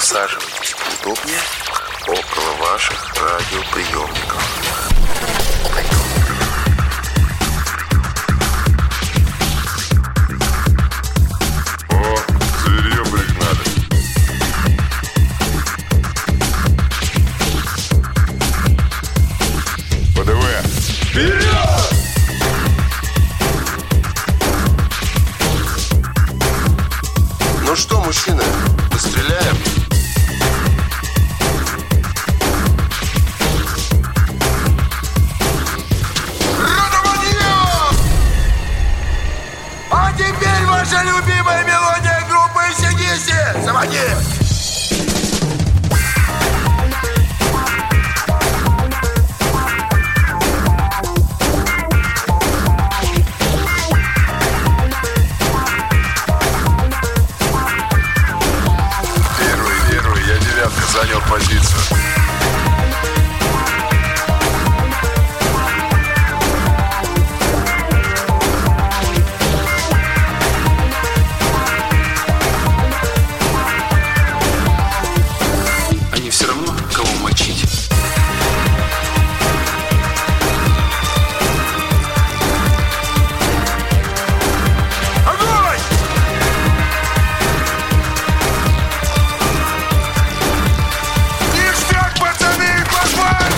Усаживайтесь поудобнее около ваших радиоприемников. О, зверье пригнали. ПДВ. Вперед! Ну что, мужчины, мы стреляем? А теперь ваша любимая мелодия группы AC/DC. Заводи! Первый, я девятка, занял позицию. Они все равно кого мочить. Огонь! Ништяк, пацаны, попали!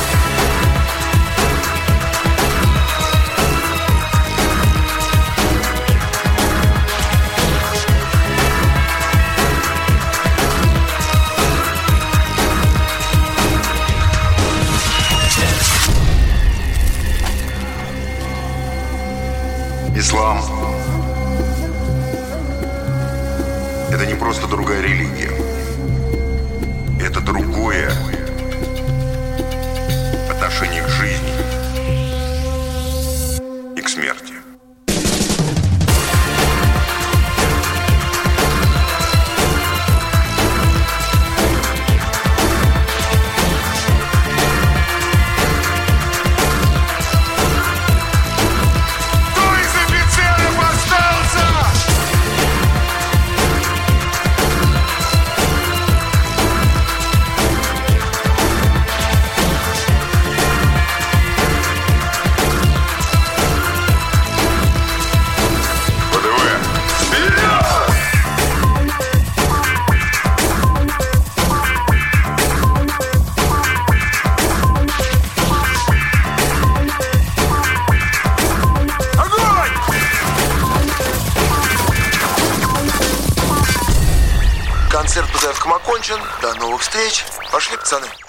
Ислам — это не просто другая религия. Это другое отношение к жизни и к смерти. Кто из офицеров остался? ПДВ. Вперед! Огонь! Концерт по заявкам окончен. До новых встреч. Пошли, пацаны.